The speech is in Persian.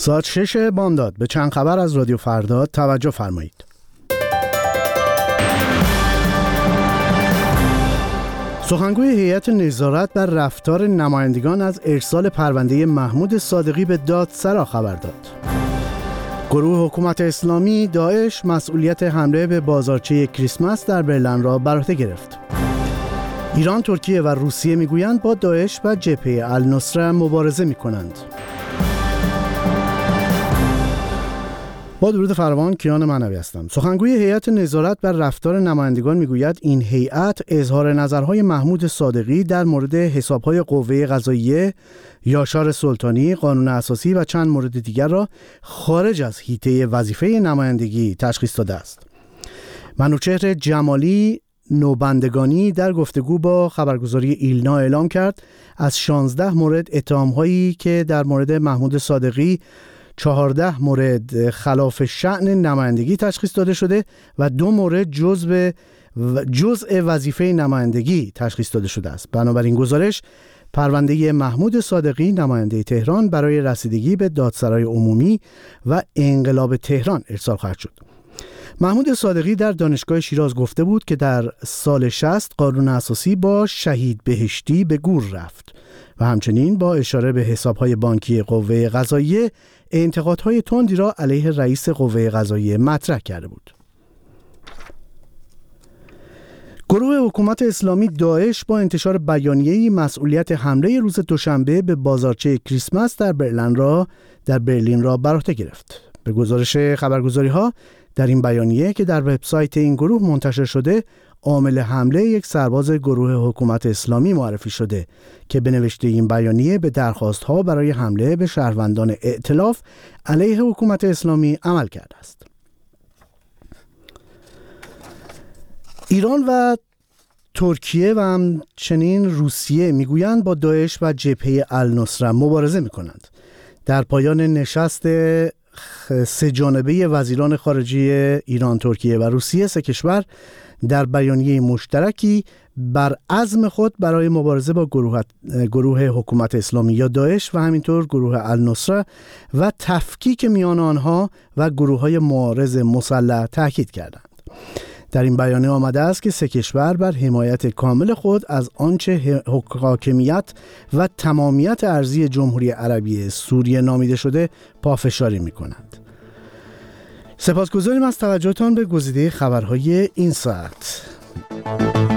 ساعت 6 بامداد به چند خبر از رادیو فردا توجه فرمایید. سخنگوی هیئت نظارت بر رفتار نمایندگان از ارسال پرونده محمود صادقی به دادسرا خبر داد. گروه حکومت اسلامی داعش مسئولیت حمله به بازارچه کریسمس در برلین را بر عهده گرفت. ایران، ترکیه و روسیه میگویند با داعش و جبهه النصره مبارزه میکنند. با درود فراوان، کیان معنوی هستم. سخنگوی هیئت نظارت بر رفتار نمایندگان میگوید این هیئت اظهار نظرهای محمود صادقی در مورد حسابهای قوه قضاییه، یاشار سلطانی، قانون اساسی و چند مورد دیگر را خارج از حیطه وظیفه نمایندگی تشخیص داده است. منوچهر جمالی نوبندگانی در گفتگو با خبرگزاری ایلنا اعلام کرد از 16 مورد اتهام‌هایی که در مورد محمود صادقی 14 مورد خلاف شأن نمایندگی تشخیص داده شده و 2 مورد جزء وظیفه نمایندگی تشخیص داده شده است. بنابراین گزارش پرونده محمود صادقی نماینده تهران برای رسیدگی به دادسرای عمومی و انقلاب تهران ارسال خواهد شد. محمود صادقی در دانشگاه شیراز گفته بود که در سال 60 قانون اساسی با شهید بهشتی به گور رفت و همچنین با اشاره به حسابهای بانکی قوه قضاییه انتقادهای تندی را علیه رئیس قوه قضاییه مطرح کرده بود. گروه حکومت اسلامی داعش با انتشار بیانیه‌ای مسئولیت حمله روز دوشنبه به بازارچه کریسمس در برلین را بر عهده گرفت. به گزارش خبرگزاری‌ها در این بیانیه که در وبسایت این گروه منتشر شده، عامل حمله یک سرباز گروه حکومت اسلامی معرفی شده که به نوشته این بیانیه به درخواست‌ها برای حمله به شهروندان ائتلاف علیه حکومت اسلامی عمل کرده است. ایران و ترکیه و همچنین روسیه میگویند با داعش و جبهه النصره مبارزه می‌کنند. در پایان نشست سه جانبه وزیران خارجه ایران، ترکیه و روسیه، سه کشور در بیانیه مشترکی بر عزم خود برای مبارزه با گروه حکومت اسلامی یا داعش و همینطور گروه النصره و تفکیک میان آنها و گروه‌های معارض مسلح تاکید کردند. در این بیانیه آمده است که سه کشور بر حمایت کامل خود از آنچه حاکمیت و تمامیت ارضی جمهوری عربی سوریه نامیده شده پافشاری می‌کنند. سپاسگزاریم از توجهتان به گزیده خبرهای این ساعت.